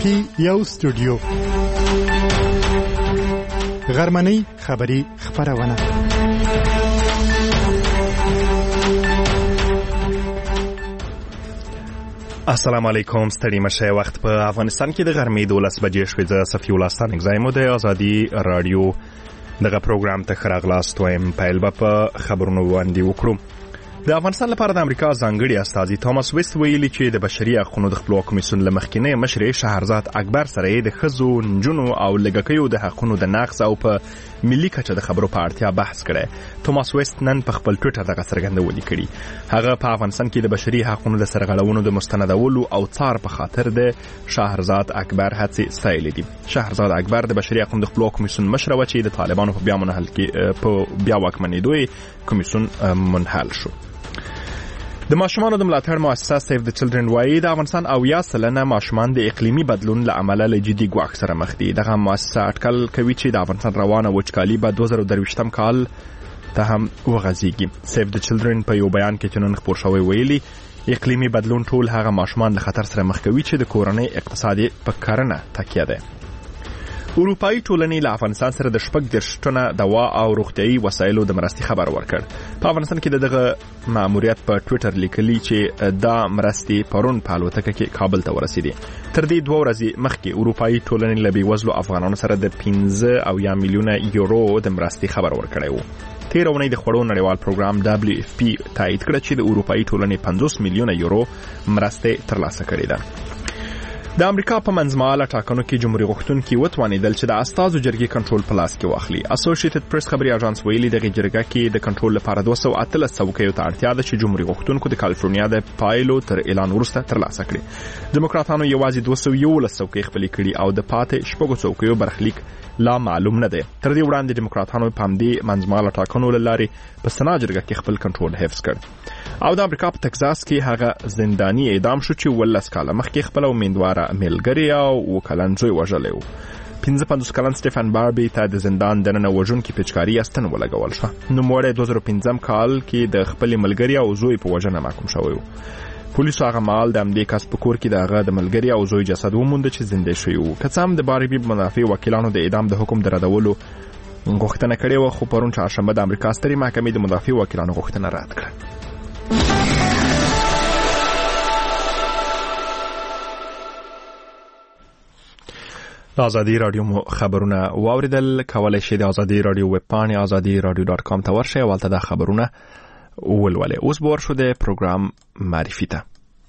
کې یو سټوډیو غرمنۍ خبری خبرونه. السلام علیکم. ستړي مشه. وخت په افغانستان کې د غرمې 12 بجې شوې. زه صفي الله ستانک زایم د ازادي رادیو دغه پروګرام ته خراغلاست وایم. پیل به په خبرونو باندې وکړو. د افغانستان لپاره د امریکا ځانګړي استازي توماس ویست ویلي چې د بشري حقوقو د خپلواک کمیسیون له مخکینی مشر شهرزاد اکبر سره د ښځو، نجونو او لږکیو د حقوقو د نقض او په ملي کچه د خبرو په اړتیا بحث کړی. توماس ویست نن په خپل ټویټر دغه څرګندونه کړې. هغه په افغانستان کې د بشري حقوقو د سرغړونو د مستندولو او څار په خاطر د شهرزاد اکبر هڅې ستایلې دي. شهرزاد اکبر د بشري حقوقو د خپلواک کمیسیون مشر و چې د طالبانو په بیا واکمنېدو کمیسیون منحل شو. د ماشومانو د ملاتړ مؤسسه سیف د چلډرن وايي د افغانستان 80% ماشومان د اقلیمي بدلون له امله له جدي ګواښ سره مخ دي. دغه مؤسسه اټکل کوي چې د افغانستان روانه وچکالي به 2023 کال ته هم وغځيږي. سیف د چلډرن په یو بیان کې چې نن خبر شوی ویلي اقلیمي بدلون ټول هغه ماشومان له خطر سره مخ کوي چې د کورنۍ اقتصادي په کرنه تکیه ده. اروپایي ټولنې له افغانستان سره د 14 ټنه دوا او روغتيایي وسایلو د مرستې خبر ورکړ. په افغانستان کې دغه ماموریت په ټویټر لیکلي چې دا مرستې پرون په الوتکه کې کابل ته ورسېدې. تر دې 2 ورځې مخکې اروپایي ټولنې له بېوزلو افغانانو سره د 15 میلیونه یورو د مرستې خبر ورکړی و. تیر اونۍ د خوړو نړیوال پروګرام WFP تایید کړ چې د اروپایي ټولنې 50 میلیونه یورو مرستې ترلاسه کړې ده. د امریکا په منځمهاله ټاکنو کې جمهوریت غوښتونکي وتوانیدل چې د استازو جرګې کنټرول په لاس کې واخلي. اسوسییټډ پریس خبري اژانس ویلي دغه جرګه کې د کنټرول لپاره 213 څوکیو ته اړتیا ده چې جمهوریت غوښتونکو د کالیفورنیا د پایلو تر اعلان وروسته ترلاسه کړي. دیموکراتانو یوازې 211 څوکۍ خپلې کړي او د پاتې شپږو څوکیو برخلیک لا معلوم نه دی. تر دې وړاندې دیموکراتانو په همدې منځمهاله ټاکنو لاري په سنا جرګه کې خپل کنټرول حفظ کړ. او د امریکا په تکساس کې هغه زنداني اعدام شو چې 12 کاله مخکې خپل امیندواره ملګری او وکلن زوی وژلی و. 55 کلن سټيفن باربي ته د زندان دننه وژونکي پچکاري استن ولګول شو. نوموړی 2015 کال کې د خپل ملګری او زوی په وژنه محکوم شوی و. پولیسو هغه مال د امدې کس په کور کې دغه د ملګری او زوی جسد وموند چې زنده شوی و. که څه هم د باربي منافع وکیلانو د اعدام د حکم درادولو غوښتنه کړې و، خو پرون چهارشنبه د امریکا سترې محکمې د مدافع وکیلانو غوښتنه رد کړه. د ازادي رادیو خبرونه واوریدل. کولای شئ د ازادي رادیو ویب پاڼې azadi.radio.com ته ورشئ او هلته دا خبرونه ولولئ. اوس به ورشو د پروګرام معرفي ته.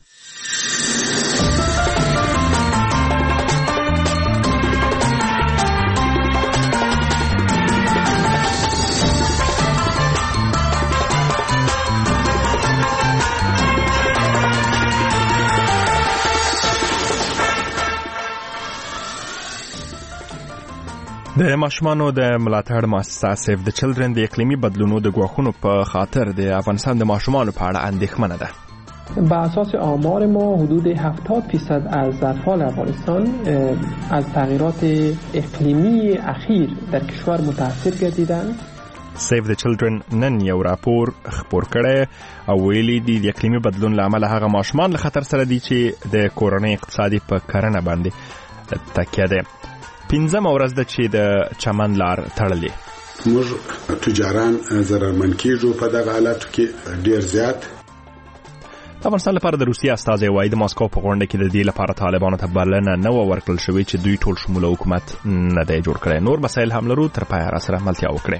د ماشومانو د ملاتړ مؤسسه سیف د چلډرن د اقلیمي بدلونونو د ګواښونو په خاطر د افغانستان د ماشومانو په اړه اندېښمنه ده. با اساس آمار ما حدود 70% از اطفال افغانستان از تغییرات اقلیمی اخیر در کشور متاثر گردیدند. سیف د چلډرن نن یو راپور خپور کړی او ویلي دي د اقلیمي بدلون له امله هغه ماشومان له خطر سره دي چې د کورنۍ اقتصادي په کرنه باندې تکیه ده. 15 ورځ ده چې د چمن لار تړلې. موږ تجاران ضررمن کیږو په دغه حالاتو کې ډیر زیات. افغانستان لپاره د روسیې استازي وایي د ماسکو په غونډه کې د دې لپاره طالبانو ته بلنه نه ورکړل شوې چې دوی ټول شموله حکومت نه دی جوړ کړی. نور مسایل هم لرو، تر پایه را سره ملتیا وکړئ.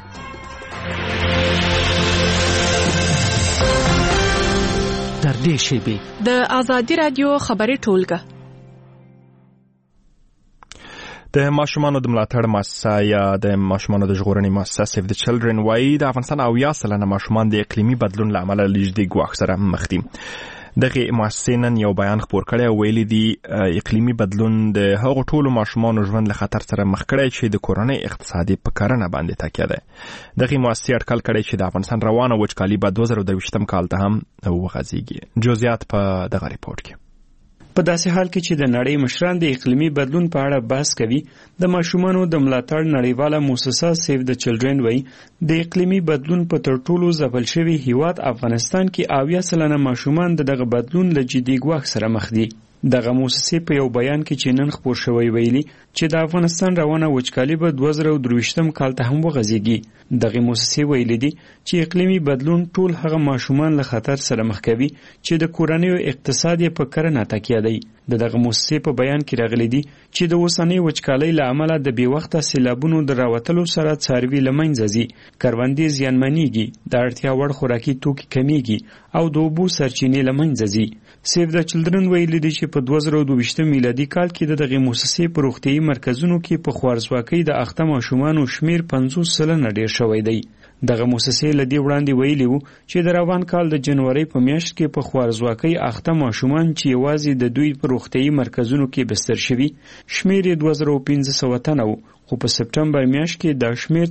در دې شیبې د ازادي رادیو خبري ټولګه د ماشومانو د ملاتړ مؤسسه یا د ماشومانو د ژغورنې مؤسسه سیف د چلډرن وايي د افغانستان 80% ماشومان د اقلیمي بدلون له امله له جدي ګواښ سره مخ دي. دغه مؤسسې نن یو بیان خپور کړی او ویلي دي اقلیمي بدلون د هغو ټولو ماشومانو ژوند له خطر سره مخ کړی چې د کورنۍ اقتصادي په کرنه باندې تکیه ده. دغه مؤسسې اټکل کړی چې د افغانستان روانه وچکالي به 2023 کال ته هم وغځيږي. جزئیات په دغه ریپورت کې. په داسې حال کې چې د نړۍ مشران د اقلیمي بدلون په اړه بحث کوي، د ماشومانو د ملاتړ نړیواله مؤسسه سیف د چلډرن وایي د اقلیمي بدلون په تر ټولو ځپل شوي هیواد افغانستان کې 80% ماشومان دغه بدلون له جدي ګواښ سره مخ دي. دغه موسسې په یو بیان کې چې نن خپور شوی ویلي چې د افغانستان روانه وچکالي به 2023 کال ته هم وغځېږي. دغه موسسې ویلي دي چې اقلیمي بدلون ټول هغه ماشومان له خطر سره مخ کوي چې د کورنیو اقتصاد په کرنه تکیه دی. دغه موسسې په بیان کې راغلي دي چې د اوسنۍ وچکالۍ له امله د بې وخته سیلابونو د راوتلو سره څاروي له منځه ځي، کروندې زیانمنېږي، د اړتیا وړ خوراکي توکي کمیږي او د اوبو سرچینې له منځه ځي. سیف د چلډرن ویلي دي چې په 2022 میلادي کال کې د دغه موسسې په روغتیايي مرکزونو کې په خوارځواکۍ د اخته ماشومانو شمیر 50% ډیر شوی دی. دغه موسسې لدی وړاندې ویلي وو چې د روان کال د جنوري په میاشت کې په خوارځواکۍ اخته ماشومان چې یوازې د دوی په روغتیايي مرکزونو کې بستر شوي شمیر 2500 تنه وو، خو په سپټمبر میاشت کې دا شمیر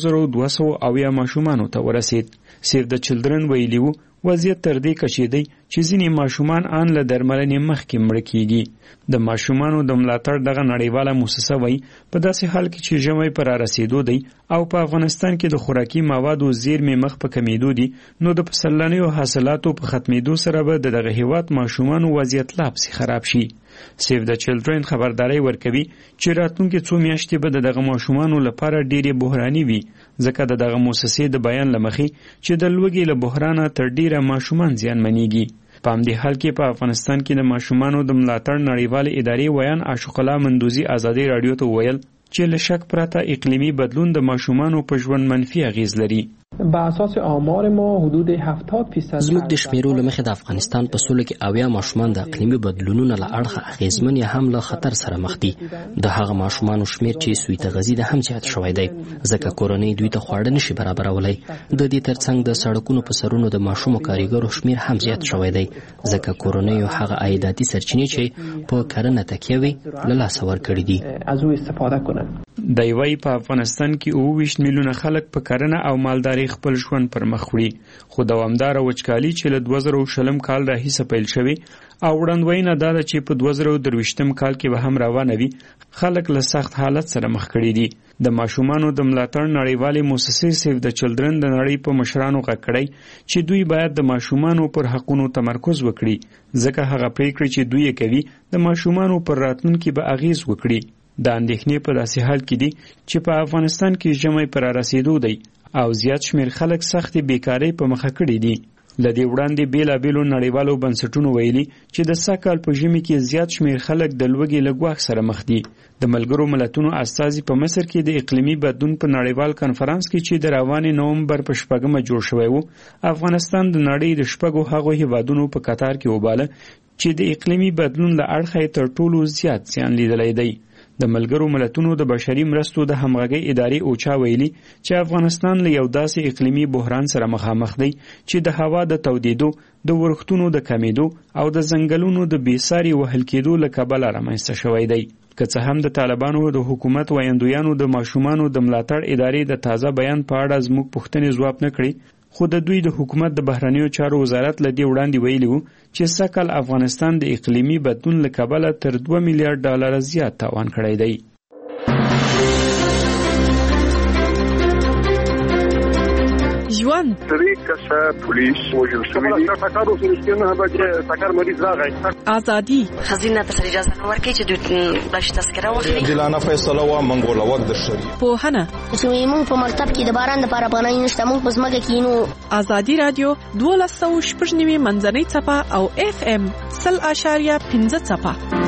4200 ماشومانو ته ورسید. سیف د چلډرن ویلي وو وضعیت تر دې کچې دی چې ځینې ماشومان ان له درملنې مخکې مړه کیږي. د ماشومانو د ملاتړ دغه نړیواله موسسه وایي په داسې حال کې چې ژمی پر رسیدو دی او په افغانستان کې د خوراکي موادو زیرمې مخ په کمیدو دي، نو د پسرلنیو حاصلاتو په ختمېدو سره به دغه هیواد ماشومانو وضعیت لا پسې خراب شي. سیف د چلډرن خبرداري ورکوي چې راتلونکي څو میاشتې به دغه ماشومانو لپاره ډېرې بحراني وي، ځکه دغه موسسې د بیان له مخې چې د لوږې له بحرانه تر ډیره ماشومان زیانمنېږي. په همدې حال کې په افغانستان کې د ماشومانو د ملاتړ نړیوالې ادارې ویان عاشق الله مندوزي ازادي رادیو ته ویل چې له شک پرته اقلیمي بدلون د ماشومانو په ژوند منفي اغیز لري. با اساس آمار ما حدود 70% زموږ د شمیرو له مخې د افغانستان په سلو کې 80 ماشومان د اقلیمي بدلونونو له اړخه اغیزمن یا هم له خطر سره مخ دي. د هغه ماشومانو شمیر چې سویته غذي د هم زیات شوی دی، ځکه کورنۍ دوی ته خواړه نشي برابرولای. د دې ترڅنګ د سړکونو په سرونو د ماشومو کاریګرو شمیر هم زیات شوی دی، ځکه کورنۍ هغه عایداتي سرچینې چې په کرنه تکیه وي له لاسه ورکړي دي. از او استفاده کنن. د یوې په افغانستان کې 29 میلیونه خلک په کرنه او مالداري خپل ژوند پر مخ وړي، خو دوامداره وچکالي چې له 2020 کال راهیسه پیل شوی او وړاندوینه دا ده چې په 2023 کال کې به هم روانه وي، خلک له سخت حالت سره مخ کړي دي. د ماشومانو د ملاتړ نړیوالې موسسې سیف د چلډرن د نړۍ په مشرانو غږ کړی چې دوی باید د ماشومانو پر حقونو تمرکز وکړي، ځکه هغه پریکړې چې دوی کوي د ماشومانو پر راتلونکي به اغیز وکړي. د اندېښنې په داسې حال کې دي چې په افغانستان کې ژمی پر رسیدو دی او زیات شمیر خلک سختې بیکارۍ په مخه کړي دي. له دې وړاندې بیلابیلو نړیوالو بنسټونو ویلي چې د سږ په ژمي کې زیات شمیر خلک د لوږې له ګواښ سره مخ دي. د ملګرو ملتونو استازي په مصر کې د اقلیمي بدلون په نړیوال کنفرانس کې چې د روانې نومبر په 4 جوړ شوی وو، افغانستان د نړۍ د 4 هغو هیوادونو په قطار کې وباله چې د اقلیمي بدلون له اړخه تر ټولو زیات زیان لیدلی دی. د ملګرو ملتونو د بشري مرستو د همغږۍ ادارې اوچا ویلي چې افغانستان له یو داسې اقلیمي بحران سره مخامخ دی چې د هوا د تودېدو، د ورښتونو د کمیدو او د ځنګلونو د بېساري وهل کېدو له کبله رامنځته شوی دی. که څه هم د طالبانو د حکومت ویاندویانو د ماشومانو د ملاتړ ادارې د تازه بیان په اړه زموږ پوښتنې ځواب نه کړي، خو د دوی د حکومت د بهرنیو چارو وزارت له دې وړاندې ویلي وو چې سږ کال افغانستان د اقلیمي بدلون له کبله تر $2 میلیارډ زیات تاوان کړی دی. ژوند طریقه پولیس وجل شوی سکارو سرستنه به سکار مریض راغی. ازادي خزینه ته اجازه ورکړي چې دوی باش تذکره واخلي. دلانه فیصله و منګول وخت د شری پوهنه چې موږ په مکتب کې د باران لپاره پناه نشته، موږ په ځمکه کې نو. ازادي رادیو 12.9 منځنۍ څپه او FM 0.5 څپه.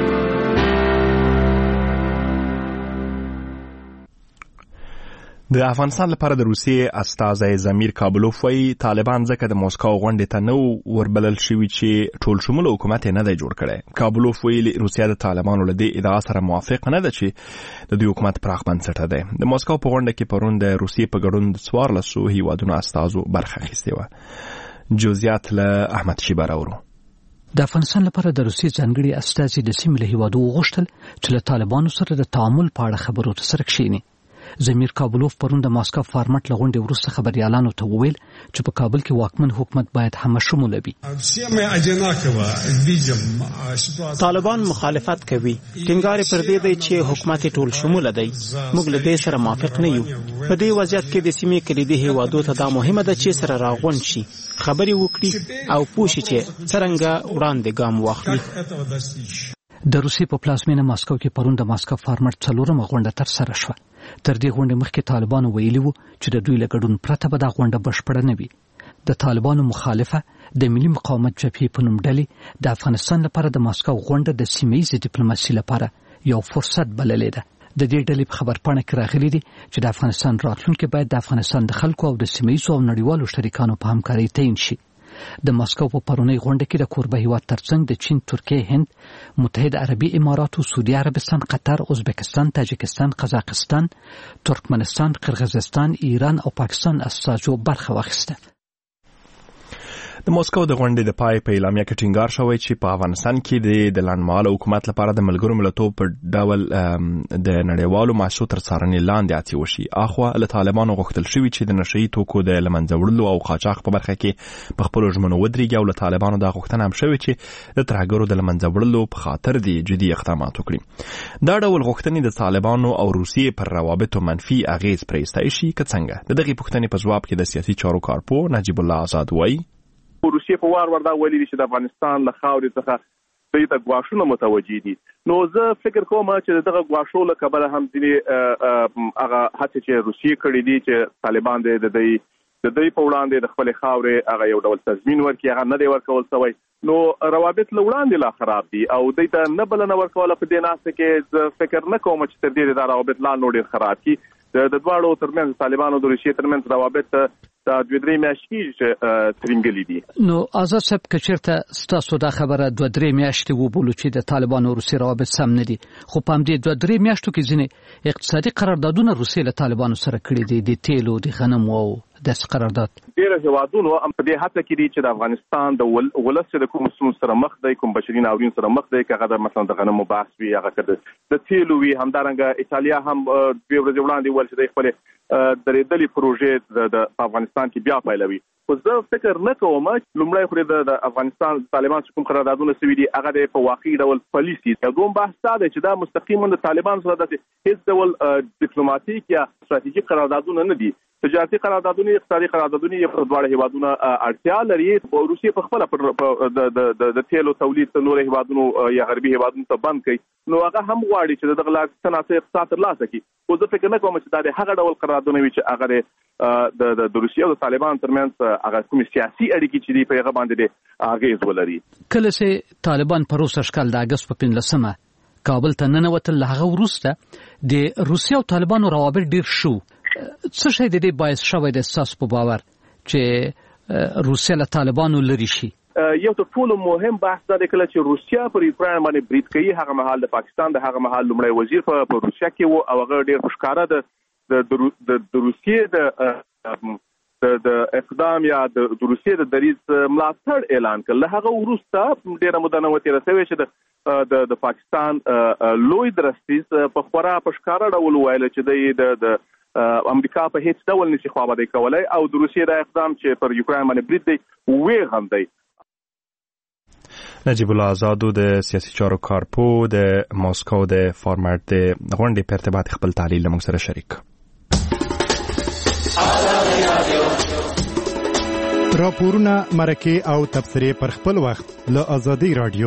د افغانستان لپاره د روسیې استازی زمیر کابلوف وایي طالبان ځکه د موسکو غونډې ته نه وربلل شوي چې ټول شموله حکومت یې نه دی جوړ کړی. کابلوف ویلي روسیه د طالبانو له دې ادعا سره موافق نه ده چې د دوی حکومت پراخ بنسټه دی. د موسکو په غونډه کې پرون د روسیې په ګډون 14 هیوادونو استازو برخه اخیستې وه. جزئیات له احمد شیبه راوړو. د افغانستان لپاره د روسیې ځانګړي استازي د سیمې له هیوادو وغوښتل چې له طالبانو سره د تعامل په اړه خبرو ته سره کښیني. زمیر کابلوف پرون د ماسکو فارمټ لغونډې وروسته خبريالانو ته وویل چې په کابل کې واکمن حکومت باید همشمول وي. طالبان مخالفت کوي. ټینګار پر دې دی چې حکومت ټول شمول دی. موږ له دې سره موافق نه یو. په دې وضعیت کې د سیمې کلیدي هیوادو ته دا مهمه ده چې سره راغون شي، خبري وکړي او پوښي چې څنګه وړاندې ګام واخلي. د روسیې په پلازمینه ماسکو کې پرون د ماسکو فارمټ 4مه غونډه تر سره شوه. تر دې غونډې مخکې طالبانو ویلي وو چې د دوی له ګډون پرته به دا غونډه بشپړه نه وي. د طالبانو مخالفه د ملي مقاومت جبهې په نوم ډلې د افغانستان لپاره د ماسکو غونډه د سیمه‌ییزې ډیپلوماسي لپاره یو فرصت بللې ده. د دې ډلې په خبرپاڼه کې راغلي دي چې د افغانستان راتلونکي باید د افغانستان د خلکو او د سیمه‌ییزو او نړیوالو شریکانو په همکارۍ تعین شي. د ماسکو په پرونی غونډه کې د کوربه هیواد ترڅنګ د چین، ترکیه، هند، متحده عربي امارات، سعودي عربستان، قطر، ازبکستان، تاجکستان، قزاقستان، ترکمنستان، قرغیزستان، ایران او پاکستان استازو برخه واخیسته. د موسکو د غونډې د پای په اعلامیه کې ټینګار شوی چې په افغانستان کې د لنډمهاله حکومت لپاره د ملګرو ملتونو په ډول د نړیوالو مؤسسو تر څارنې لاندې هڅې وشي. اخوا له طالبانو غوښتل شوي چې د نشهیي توکو د له منځه وړلو او قاچاق په برخه کې په خپلو ژمنو ودرېږي او له طالبانو دا غوښتنه هم شوې چې د ترهګرو د له منځه وړلو په خاطر دې جدي اقدامات وکړي. دا ډول غوښتنې د طالبانو او روسیې پر روابطو منفي اغیز پرېستی شي که څنګه؟ د دغې پوښتنې په ځواب کې د سیاسي چارو کارپو نجیب الله آزاد وایي روسیې په وار دا ویلي چې د افغانستان له خاورې څخه دوی ته ګواښونه متوجه دي. نو زه فکر کوم چې دغه ګواښو له کبله هم ځینې هغه هڅې چې روسیې کړې دي چې طالبان د دوی په وړاندې د خپلې خاورې هغه یو ډول تضمین ورکړي، هغه نه دی ورکول شوی. نو روابط له وړاندې لا خراب دي او دوی ته نه بلنه ورکوله. په دې ناسته کې زه فکر نه کوم چې تر دې دا روابط لا نور ډېر خراب کړي. د دواړو ترمنځ طالبانو د روسیې ترمنځ روابط دا 2-3 میاشتې ترنګلې دي. نو آزاد صاحب که چېرته ستاسو دا خبره 2-3 میاشتې وبولو چې د طالبانو او روسیې روابط سم نه دي، خو په همدې 2-3 میاشتو کې ځینې اقتصادي قراردادونه روسیې له طالبانو سره کړي دي، د تیلو، د غنمو او داسې قرارداد. ډېر هیوادونو هم په دې هڅه کې دي چې د افغانستان د ولس د کوم ستونزو سره مخ دی، کوم بشري ناورین سره مخ دی، که هغه مثلا د غنمو بحث وي، هغه د تیلو وي. همدارنګه ایټالیا هم 2 ورځې وړاندې ویل چې د خپلې درېدلې پروژې د افغانستان کې بیا پیلوي. خو زه فکر نه کوم چې لومړی خو د افغانستان طالبان چې کوم قراردادونه سوي دي هغه په واقعي ډول پلي شي. دوم بحث دا دی چې دا مستقیما د طالبان سره د هیڅ ډول ډیپلوماټیک یا ستراتیژیک قراردادونه نه دي. تجارتي قراردادونه، اقتصادي قراردادونه یې په دواړو هیوادونو اړتیا لري. روسیې په خپل د تیلو تولید نور هیوادونو یا غربي هیوادونو ته بند کړي. نو هغه هم غواړي چې دغه لار صنعتي اقتصاد ترلاسه کړي. خو زه فکر نه کوم چې دا د هغه ډول قراردادونه وي چې هغه د روسیې او د طالبان ترمنځ هغه کوم سیاسي اړیکې چې دی په هغه باندې اغیز ولري. کله چې طالبان په روس اشکال د اگست په 15مه کابل ته ننوتل، هغه وروسته د روسیې او طالبانو روابط ډیر شو. څه شی د دې باعث شوی د اساس په باور چې روسیه له طالبانو لري شي؟ یو تر ټولو مهم بحث دا دی کله چې روسیه پر یوکرين باندې برید کوي، هغه مهال د پاکستان د هغه مهال لومړی وزیر په روسیه کې وو او هغه ډیر ښکاره د روسیې د اقدام یا د روسیې د دریځ ملاتړ اعلان کړ. له هغه وروسته ډیره موده نه وته رسوي چې د پاکستان لوی درستیز په خورا په ښکاره ډول ویل چې د امریکا په هیڅ ډول نشي خوابدي کولای او د روسیې د اقدام چې پر یوکرين باندې برید دی وی غم دی. نجیب الله آزادو د سیاسي چارو کارپو د ماسکو د فارمټ د غونډې په ارتباط خپل تحلیل موږ سره شریک. راپورونه، مرکې او تبصرې پر خپل وخت له آزادۍ رادیو.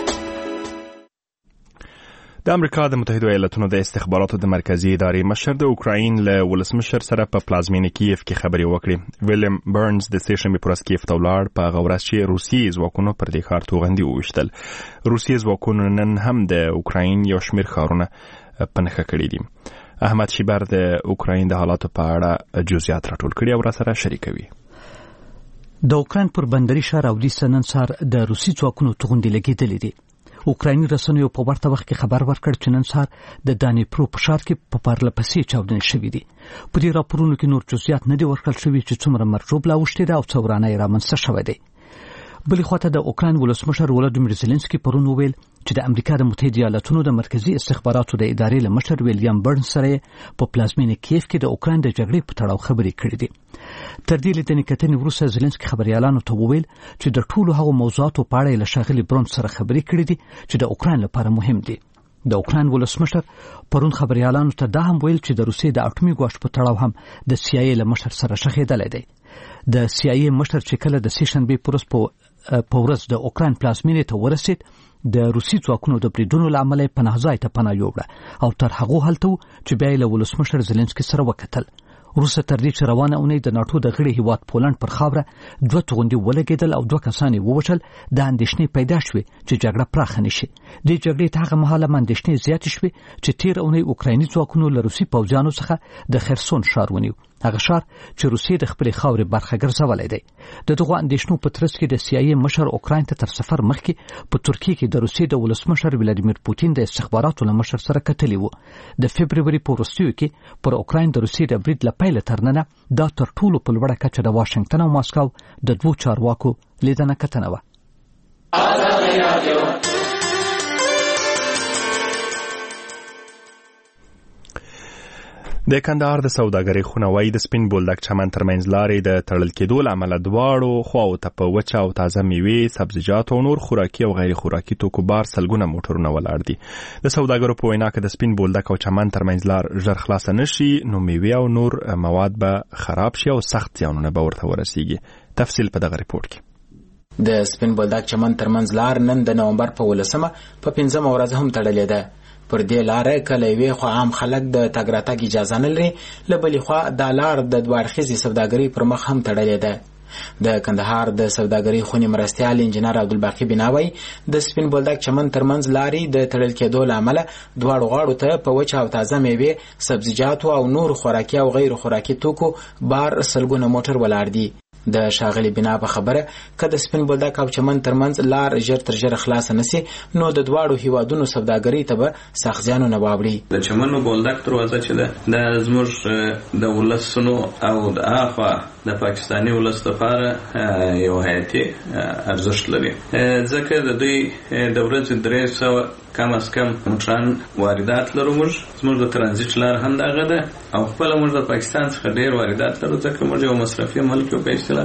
د امریکا د متحده ایالاتونو د استخباراتو د مرکزی ادارې مشر د اوکراین له ولسمشر سره په پلازمینه کیف کې خبرې وکړې. ویلیم برنز د سټیشن پر کیف ته ولاړ په غوړس چې روسي ځواکونو پر دې ښار توغندي وویشتل. روسي ځواکونو نن هم د اوکراین یو شمېر ښارونه پنهخه کړي دي. احمد شیبر د اوکراین د حالاتو په اړه جزئیات راټول کړي او راسره شریکوي. د اوکراین پر بندري ښار اودیسا نن سهار د روسي ځواکونو توغندي لګېدلې دي. اوکرایني رسنیو په ورته وخت کې خبر ورکړ چې نن سهار د دانیپرو په ښار کې په پرله پسې چاودنې شوې دي. په دې راپورونو کې نور جزئیات نه دي ورکړل شوي چې څومره مرجوب لا اوښتې ده او څه ورانه یې رامنځته شوی دی. بلې خواته د اوکراین ولسمشر ولادیمیر زيلنسکي پرون وویل چې د امریکا د متحده ایالاتونو د مرکزی استخباراتو د ادارې له مشر ویلیام برنز سره په پلازمینه کیف کې د اوکراین د جګړې په تړاو خبرې کړې دي. تر دې لیدنې کتنې وروسته زيلنسکي خبريالانو ته وویل چې د ټولو هغو موضوعاتو په اړه له ښاغلي برنز سره خبرې کړې دي چې د اوکراین لپاره مهم دي. د اوکراین ولسمشر پرون خبريالانو ته دا هم ویل چې د روسیې د اټومي ګواښ په تړاو هم د CIA له مشر سره شخېدلې دی. د CIA مشر چې کله د سیشنبې په ورځ د اوکراین پلازمینې ته ورسید د روسي ځواکونو د بریدونو له امله پناه ځای ته پناه یووړه او تر هغه هلته چې بیا له ولسمشر زيلنسکي سره وکتل. روسه تر دې چې روانه اونۍ د ناتو د غړي هیواد پولند پر خاوره 2 توغندي ولګیدل او 2 کسان ووژل، د اندېښنې پیدا شوې چې جګړه پراخه نشي. د جګړې ته هغه مهاله اندېښنې زیاتې شوې چې تیر اونۍ اوکرایني ځواکونو له روسي پوځیانو څخه د خرسون ښار ونیو، هغه ښار چې روسیې د خپلې خاورې برخه ګرځولې دی. د دغو اندېښنو په ترڅ کې د CIA مشر اوکراین ته تر سفر مخکې په ترکیه کې د روسیې د ولسمشر ولادیمیر پوتین د استخباراتو له مشر سره کتلی و. د فبرवरी په وروستیو کې پر اوکراین د روسیې د برید له پیله تر ننه دا تر ټولو په لوړه کچه د واشنگټن او ماسکو د دوو چارواکو لیدنه کتنه وه. د کندهار د سوداګرۍ خونوۍ د سپین بولدک چمن ترمنځ لارې د تړل کېدو له امله دواړو خواو ته په وچه او تازه میوې، سبزیجات او نور خوراکي او غیر خوراکي توکو بار سلګونه موټرونه ولاړ دي. د سوداګرو په وینا کې د سپین بولدک او چمن ترمنځ لار ژر خلاصه نشي نو میوې او نور مواد به خراب شي او سخت زیانونه به ورته ورسیږي. تفصیل په دغه ریپورت کې. د سپین بولدک چمن ترمنځ لار نن د نومبر په 15 په 15 ورځ هم تړلې ده. پر دې لارې کله وی خو عام خلک د تګ راتګ اجازه نه لري، لبلې خو د لار د دوارخیزي سوداګرۍ پر مخ هم تړلې ده. د کندهار د سوداګرۍ خونې مرستیال انجنیر عبدالباقی بناوی د سپین بولدک چمن ترمنځ لارې د تړل کېدو له امله دواړو غاړو ته په وچه او تازه میوې، سبزیجاتو او نور خوراکي او غیر خوراکي توکو بار سلګونه موټر ولاړ دي. د شاغلی بنا په خبره کله سپین بولدک او چمن ترمنځ لار ژر تر ژره خلاص نسی نو د دواړو هیوادونو سوداګرۍ ته به سخت زیانونه واوړي. د چمن بولدک دروازه چې ده د زموږ د ولسونو او د اخوا د پاکستاني ولس لپاره یو حیاتي ارزښت لري، ځکه د دوی د ورځې 300 کم از کم موټران واردات لرو. زموږ د ترانزیت لار هم دغه ده او خپل موږ د پاکستان څخه ډیر واردات لرو، ځکه موږ یو مصرفي ملک یو په اصطلاح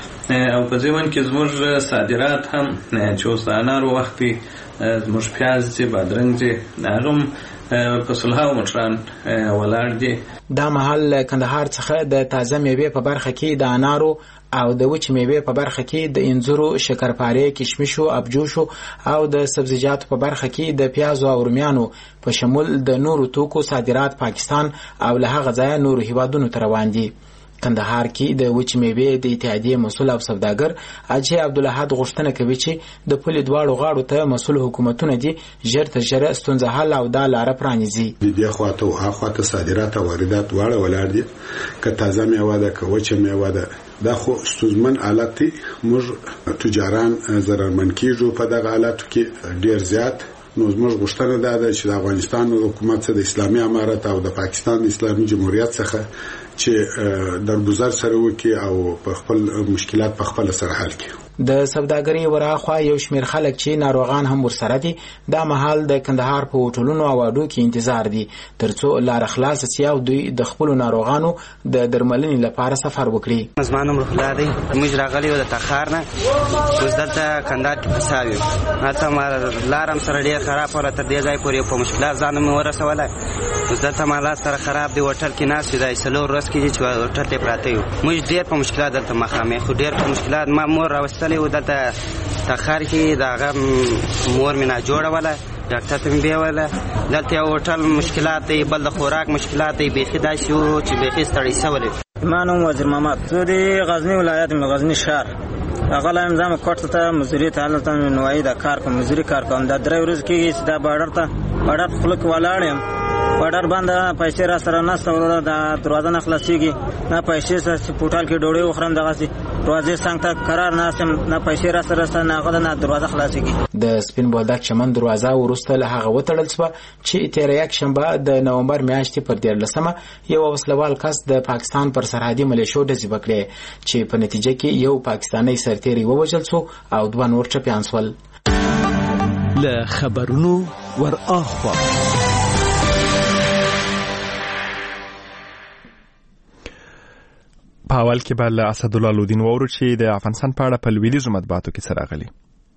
او په ځوان کې زموږ صادرات هم چې اوس د انارو وختي زموږ پیاز دي، بادرنګ دي، هغه په سلهاو موټران ولاړ دي. دا مهال کندهار څخه د تازه میوې په برخه کې د انارو او د وچ میوې په برخه کې د انځرو، شکرپارې، کشمشو، ابجوشو او د سبزیجاتو په برخه کې د پیازو او رومیانو په شمول د نورو توکو صادرات پاکستان او له هغه ځایه نورو هیوادونو ته روان دي. کندهار کې د وچ میوې د اتحادیې مسؤل او سوداګر اجي عبدالحد غوښتنه کوي چې د پولې دواړو غاړو ته مسؤل حکومتونه دي ژر تر ژره ستونزه حل او د لاره پرانیزي. د دې خواته او هغه صادرات او واردات دواړه ولاړ دي، که تازه میوه ده که وچه میوه ده. دا خو ستونزمن حالت دی، موږ تجاران ضررمن کیږو په دغه حالاتو کې ډیر زیات. نو زموږ غوښتنه ده چې د افغانستان حکومت څخه د اسلامي امارت او د پاکستان اسلامي جمهوریت څخه چې درگذر سره وکي او په خپل مشکلات په خپل سره حل کړي. د سوداګرۍ وراخوا یو شمیر خلک چې ناروغان هم ورسره دي دا مهال د کندهار په هوټلونو او اډو کې انتظار دي ترڅو لار خلاص شي او دوی د خپل ناروغانو د درملنې لپاره سفر وکړي. زمانه مرخلا دی موږ راغلي و د تخار نه وزدلته کندهار کې فساوي هاته ما لارم سره ډیر خراب ولا تر دې ځای پورې په مشکلات ځان مې ورسوله. وزدلته مالات سره خراب دی، هوټل کې ناس دی سلور ورځ کې چې هوټل ته پراته یو موږ ډیر په مشکلات دلته مخامخ خو ډیر په مشکلات ما مور راوستلې و دلته تخار کې داغه مور مینا جوړه ولا ډاکټر ته بیاوله دلته یو هوټل مشکلات دی، بل د خوراک مشکلات دی، بيخي دا شو چې بيخي ستړي سولې. ایمانو وزیر محمد زه د غزنی ولایت غزنی شهر هغه نظام کوټ ته مزدوري ته حالت نوای د کار کوم مزدوري کار کوم د درې ورځې کې چې دا بارډر ته بارډر خلک ولاړم پډر باندې پیسې را سره نسته وروره د دروازه نه خلاصېږي نه پیسې سره چې پوټال کې ډوډۍ وخورم دغسې دروازې څنګ ته قرار ناستم نه پیسې را سره سته نه هغه نه دروازه خلاصېږي. د سپین بولدک چمن دروازه وروسته له هغه وتړل شوه چې تېره یکشنبه د نومبر میاشتې پر 13 یو وسلوال کس د پاکستان پر سرحدي ملیشو ډزې وکړې چې په نتیجه کې یو پاکستانی سرتیری ووژل شو او 2 نور ټپیان شول. له خبرونو ور اخوا په اول کې به له اسدالله لودین وورو چې د افغانستان په اړه په لویدیځو مطبوعاتو کې څه راغلي.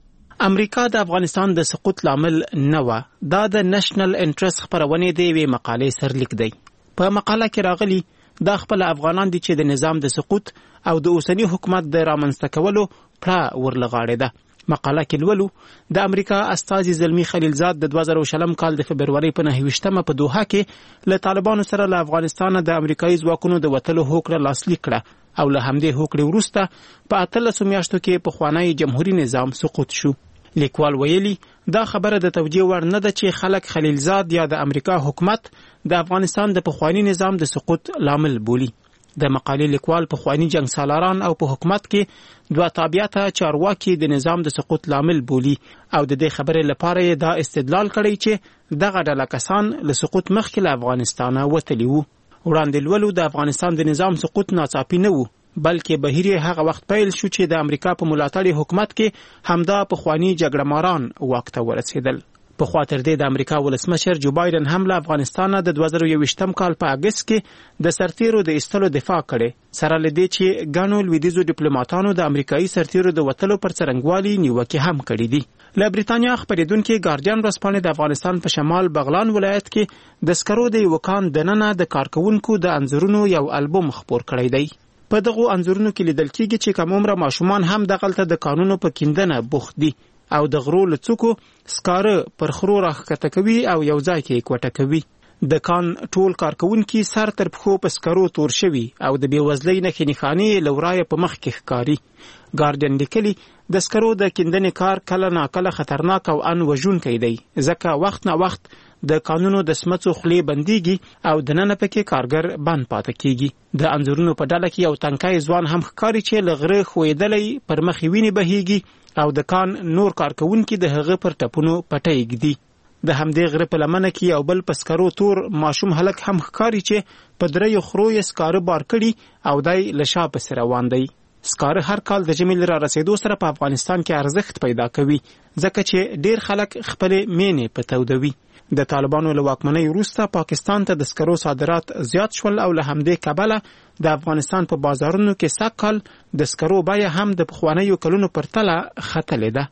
امریکا د افغانستان د سقوط لامل نه و. دا د نېشنل انټرست خبرونه دی وی مقالې سرلیک دی. په مقاله کې راغلي دا خپل افغانان دي چې د نظام د سقوط او د اوسنی حکومت د رامنځته کولو پړه ورلغاړي ده. مقاله کې لولو د امریکا استازي زلمی خلیلزاد د 2020 کال د فبرवरी په 9 په دوحه کې له طالبانو سره له افغانستان د امریکایي ځواکونو د وټلو هوکړه لاسلیک کړه او له همدې هوکړې وروسته په 13 میاشتو کې په خوانی جمهوریت نظام سقوط شو. لیکوال ویلي دا خبره د توجیه وړ نه ده چې خلک خلیلزاد یا د امریکا حکومت د افغانستان د پخوانی نظام د سقوط لامل بولي. د مقالې لیکوال په خوانی جنگ سالاران او په حکومت کې دوه تابعیته چارواکي د نظام د سقوط لامل بولي او د دې خبرې لپاره دا استدلال کړی چې دغه ډله کسان له سقوط مخکې له افغانستانه وتلي وو. وړاندې لولو د افغانستان د نظام سقوط ناڅاپي نه وو بلکې بهیر هغه وخت پیل شو چې د امریکا په ملاتړ حکومت کې همدا په خوانی جګړه ماران واک ته ورسېدل. په خاطر دې د امریکا ولسمشر جو بایدن هم له افغانستان د 2021 کال په اگست کې د سرتیرو د ایستلو دفاع کړي سره لدې چې ګانو لویدیزو ډیپلوماټانو د امریکایي سرتیرو د وټلو پر څرنګوالي نیوکه هم کړې دي. له بریتانیا خبرېدونکو ګارډین ورځپاڼې د افغانستان په شمال بغلان ولایت کې د سکرو د وکان دننه د کارکونکو د انځورونو یو البوم خپور کړی دی. په دغه انځورونو کې لیدل کېږي چې کوم عمره ماشومان هم دغلته د قانونو په کیندنه بوخت دي او د غرو لڅکو سکاره پر خرو راخته کوي او یو ځای کې کوټه کوي. د کان ټول کارکونکو سر تر پخو په سکرو تور شوی او د بیوزلۍ نه خنخانی لورای په مخ کې ښکاری. ګارډین لیکلي د سکرو د کیندنې کار کله ناکله خطرناک او ان وژونکی دی ځکه وخت نه وخت د قانونو د سمڅو خلی بنديږي او د نن پکې کارګر بند پاتې کیږي. د انځورونو په ډله کې یو تنکای ځوان هم ښکاری چې لغره خوېدلې پر مخ ویني بهيږي او د کان نور کارکونکو د هغه پر ټپونو پټي ګدي. د همدې غره په لمنه کې یو بل پسکرو تور ماشوم هلک هم ښکاری چې په درې خرو یې سکاره بار کړي او دای لشا پس روان دی. سکاره هر کال د جمیل را رسیدو سره په افغانستان کې ارزښت پیدا کوي ځکه چې ډیر خلک خپل مینې په تودوي. د طالبانو له واکمنۍ وروسته پاکستان ته د سکرو صادرات زیات شول او له همدې کبله د افغانستان په بازارونو کې سږکال د سکرو بیه هم د پخوانیو کلونو پر تله ختلې ده.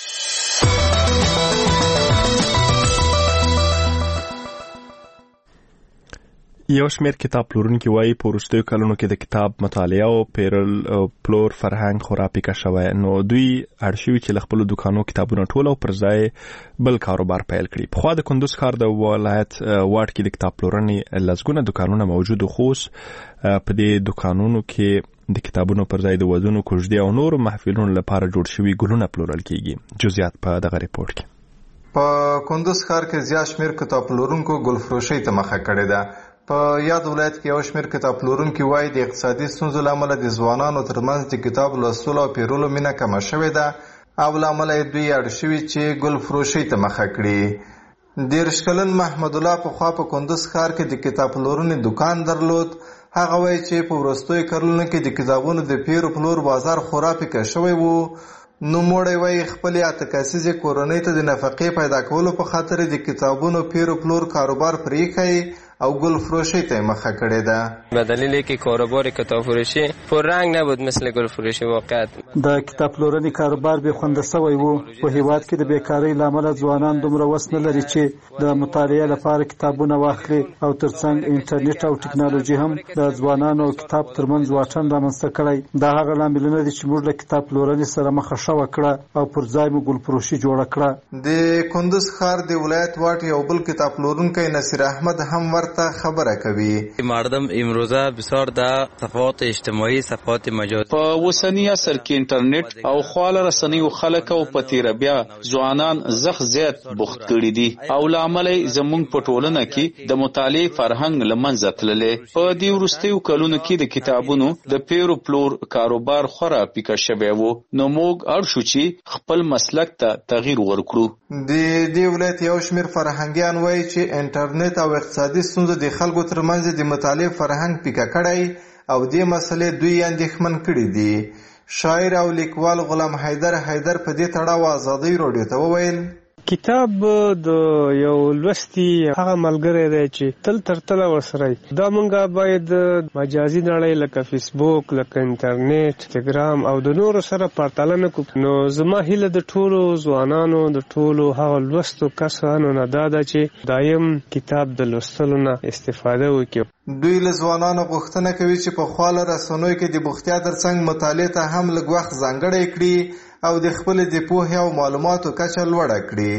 یو شمېر کتاب پلورونکي وایي په وروستیو کلونو کې د کتاب مطالعه او پلور فرهنګ خورا پیکه شوی نو دوی اړ شوي چې له خپلو دوکانو کتابونه ټول او پر ځای بل کاروبار پیل کړي. پخوا د کندوز ښار د ولایت واټ کې د کتاب پلورنې لسګونه دوکانونه موجود خو په دې دوکانونو کې د کتابونو پر ځای د ودونو کوژدې او نورو محفلونو لپاره جوړ شوي ګلونه پلورل کیږي. جزئیات په دغه ریپورت کې. په کندوز ښار کې زیات شمېر کتاب پلورونکو ګلفروشۍ ته مخه کړې ده. په یاد ولایت کې یو شمېر کتاب پلورونکي وایي د اقتصادي ستونزو له امله د ځوانانو ترمنځ د کتاب لوستلو او پیرلو مینه کمه شوې ده او له امله یې دوی اړ شوي چې ګل فروشۍ ته مخه کړي. 13 کلن محمد الله پخوا په کندوز ښار کې د کتاب پلورنې دکان درلود. هغه وایي چې په وروستیو کلونو کې د کتابونو د پیر او پلور بازار خورا پیکه شوی وو. نوموړی وایي خپلې 8 کسیزې کورنۍ ته د نفقې پیدا کولو په خاطر د کتابونو پیر او پلور کاروبار پرېښی او گل فروشی تا مخه کرده ده. به دلیلی که کاروبار کتاب فروشی پررنگ نبود مثل گل فروشی واقعیت. د کتاب پلورنې کاروبار به خونده سوی وو. په هیواد کې د بیکاری لامل ځوانان دومره وس نه لري چې د مطالعه لپاره کتابونه واخلي او ترڅنګ انټرنیټ او ټکنالوژي هم د ځوانانو کتاب ترمنځ واټن رامنځته کړی. دا هغه لاملونه دي چې موږ له کتاب پلورنې سره مخه شوه کړه او پر ځای مو گل فروشي جوړه کړه. د کندوز ښار د ولایت واټ یو بل کتاب پلورونکی نصیر احمد هم ورته ته خبره کوي. مردم امروزه بسیار در صفحات اجتماعي صفحات مجازي په وسنی عصر کې انټرنیټ او خواله رسنیو خلک او پتیره بیا ځوانان زخ زیات بوخت کړي دي او لامل زمونږ په ټولنه کې د مطالعه فرهنګ لمنځه تللی. په دې وروستیو کلونو کې د کتابونو د پیرو پلور کاروبار خورا پیکه شوی و، نو موږ اړ شو چې خپل مسلک ته تغییر ورکړو. د دې ولایت یو شمېر فرهنګیان وایي چې انټرنیټ او اقتصادي ستونزو د خلکو ترمنځ د مطالعې فرهنګ پیکه کړی او دې مسلې دوی اندېښمن کړي دي. شاعر او لیکوال غلام حیدر په دې تړاو ازادۍ راډیو ته وویل: کتاب د یو لوستي هغه ملګری دی چې تل تر تله ورسره دا مونږه باید مجازي نړۍ لکه فیسبوک، لکه انټرنیټ، تلګرام او د نورو سره پرتله نه کړو. نو زما هیله د ټولو ځوانانو د ټولو هغه لوستو کسانو نه دا ده چې دایم کتاب د لوستلو نه استفاده وکړي. دوی له ځوانانو غوښتنه کوي چې په خواله رسنیو کې د بوختیا ترڅنګ مطالعې ته هم لږ وخت ځانګړی کړي او د خپل د پوهې او معلوماتو کچه لوړه کړي.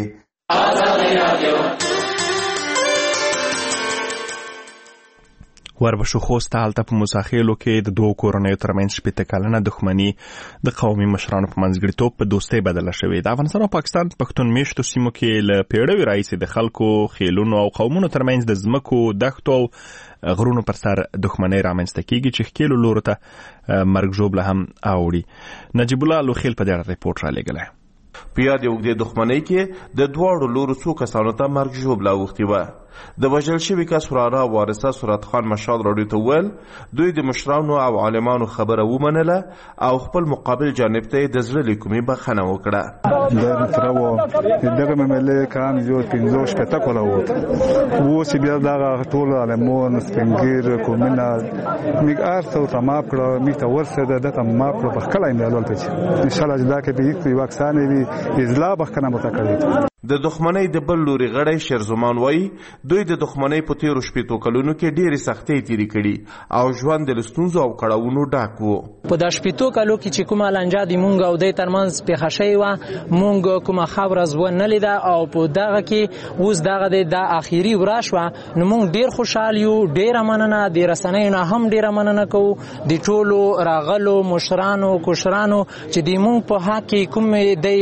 وربشو خوست هلته په موساخیلو کې د دوه کورنیو ترمنځ 8 کلنه دښمني د قومي مشرانو په منځګړیتوب په دوستۍ بدله شوې. د افغانستان او پاکستان پښتون میشتو سیمو کې له پیړیو راهیسې د خلکو، خیلونو او قومونو ترمنځ د ځمکو، دښتو او غرونو پر سر دښمنۍ رامنځته کیږي چې ښکېلو لورو ته مرګ ژوبله هم اوړي. نجیب الله لوخیل په دې اړه ریپورټ رالیږلی. په یاد یو اوږدې دښمنۍ کې د دواړو لورو څو کسانو ته مرګ ژوبله اوښتې وه. د وژل شوي کس وراره وارثه سرت خان مشال راډیو ته وویل دوی د مشرانو او عالمانو خبره ومنله او خپل مقابل جانب ته د زړه له کومې بخښنه وکړه. دغه معاملې کان جو 15 شپته کوله ووت اوس بیا دغه ټول عالمون سپینګیر کومینه میګ ارته او تمام کړه میته ورسره د تمام کړه په کله نه لول پچ ان شاء الله دا کې به یو واکسان وي اجلا بخنه متکړه. د دښمنۍ د بل لوري غړی شیرزمان وایي دوی د دښمنۍ په تیرو شپېتو کلونو کې ډېرې سختۍ تېرې کړي او ژوند د ستونزو او کړاوونو ډک و. په دا شپېتو کلو کې چې کومه لانجه د مونږ او دوی ترمنځ پېښه شوې وه مونږ کومه خبره ونه لیده او په دغه کې اوس دغه د اخري ورځ شوه نو مونږ ډېر خوشحال یو. ډېره مننه د رسنیو نه هم ډېره مننه کوو د ټولو راغلو مشرانو کوشرانو چې د مونږ په حق کې کوم دی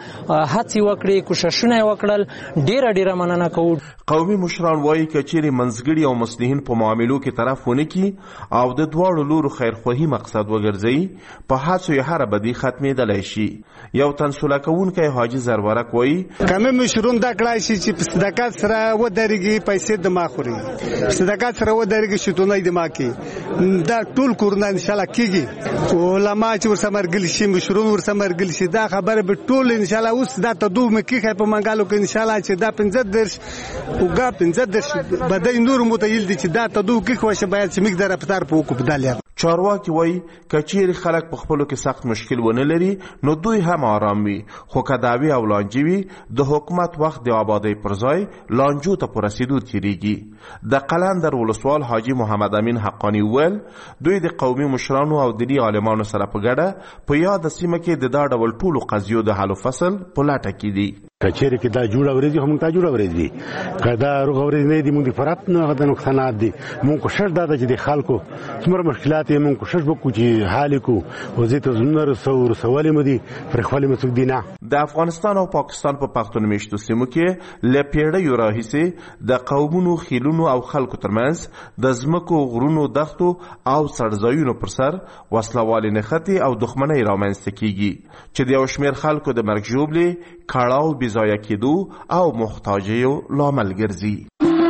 هڅې وکړي کوششونه وکړل. ډېره مننه کوو. قومي مشران وایي که چیرې منځګړي او مصلحین په معاملو کې طرف ونه کړي او د دواړو لورو خیرخواهي مقصد وګرځوي په هڅو یې هره بدي ختمېدلی شي. یو تن سوله کوونکی حاجي زرورک وایي کمې مشرون دا کړای شي چې په صداقت سره ودرېږي پیسې دماغ خوري، صداقت سره ودرېږي شتونه دماغ کې دا ټول کورونه انشاءالله کېږي. علما چې ورسره مرګلي شي مشرون ورسره مرګلي شي دا خبره به ټول انشاءالله اوس دا تدو مکیخه په منګالو کې انشاءالله چې دا 15 وګا 15 بدای نور متایل دي چې دا تدو کې خوښه باید چې مقدار رفتار په وکړو بدالیا. چارواکي وایي که چیرې خلک په خپلو کې سخت مشکل ونه لري نو دوی هم آرام وي، خو که دعوې او لانجې وي د حکومت وخت د آبادۍ پر ځای لانجو ته په رسېدو تېرېږي. د قلندر ولسوال حاجي محمد امین حقانی وویل دوی د قومي مشرانو او دیني عالمانو سره په ګډه په یاده سیمه کې د دا ډول ټولو قضیو د حل و فصل په لټه کې دي. کچېرې کې دا جوړه ورېږي هم تا جوړه ورېږي که دا روغه ورېږي نه دي مونږ د فرات نه د نقصانات دي مونږ کوشش دا ده چې د خلکو څومره مشکلات یې مونږ کوشش وکړو چې حل کړو وزې ته زمونه رسولې مو دي پرې خپلې مو څوک دي نه. د افغانستان او پاکستان په پښتون میشتو سیمو کې له پیړیو راهیسې د قومونو خیلونو او خلکو ترمنځ د ځمکو غرونو دښتو او څړځایونو پر سر وسلوالې نښتې او دښمنۍ رامنځته کیږي چې د یو شمېر خلکو د مرګ ژوبلې کړاو بېځایه کېدو او محتاجیو لامل ګرځي.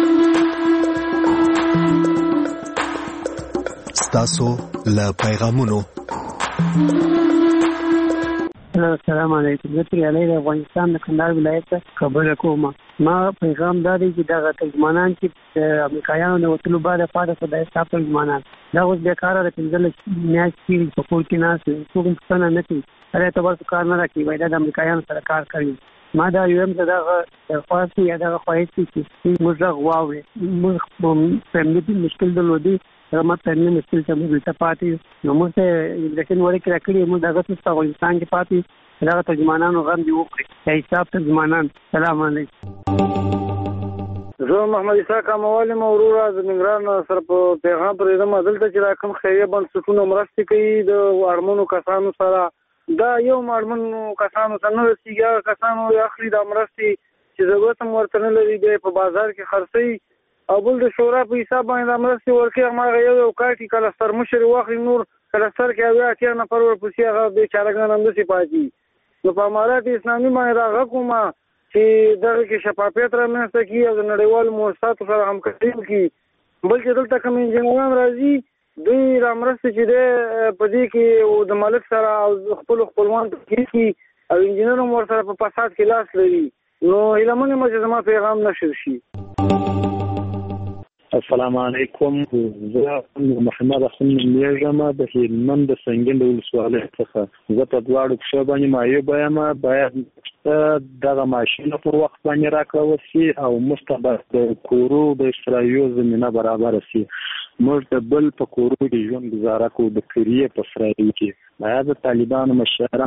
ستاسو له پیغامونو السلام علیکم. زه پریالی د افغانستان د کندهار ولایت خبره کوم. ما پیغام دا دی چې دغه ترجمانان چې د امریکایانو د وتلو بعد پاته خدای صاحب ترجمانان دا اوس بیکاره د 15 میاشتې کېږي په کور کې ناست دي څوک پوښتنه نه کوي هغې ته ورته کار نه راکوي وایي دا د امریکایانو سره کار کوي. ما دا یویم چې دغه درخواست یا دغه خواهش دی چې موږ غږ واورئ. موږ فیملي مشکل درلودي هغه ما فیملي مشکل ته موږ دلته پاتې یو نو موږ ته امیګریشن ورکړې راکړي موږ دغه څه په افغانستان کې پاتې دغه ترجمانانو غم دې وکړي یا حساب ترجمانان. سلام علیکم. زه محمد اسحاق اموالي مورورا د ننګرهار سره په پیغام پرېږدم دلته چې دا کوم خیریه بنسټونه مرستې کوي د اړمنو کسانو سره دا یو اړمنو کسانو ته نه رسېږي هغه کسانو اخلي دا مرستې چې ضرورت هم ورته نه لري دی په بازار کې خرڅوي او بل د شورا په حساب باندې دا مرستې ورکوي هماغه یو کاټي کله سترمشر واخلي نور کله سر کې اویا اتیا نفر ورپسې هغه بېچارهګان همداسې پاتې نو په امارات اسلامي باندې دا غږ کومه چې دغه کې شفافیت رامنځته کړي او د نړیوالو مؤسساتو سره همکاري وکړي بل چې دلته کوم انجینران راځي دوی را مرستې چې دی په دې کې د ملک سره او خپلوان کړي او انجینر هم ورسره په فساد کې لاس لري نو هیله منم چې زما پیغام نشر شي. السلام علیکم. زه محمد اخون میږم د هلمند د سنگین د ولسوالۍ څخه. زه په دواړو پښو باندې معیوب یم. باید دغه ماشین پر وخت باندې راکړل شي او مستبد د کورو د اشترایو زمینه برابر شي. موږ د بل په کورو د ژوند گزاره کوو د کریې په سرایو کې. باید د طالبانو مشران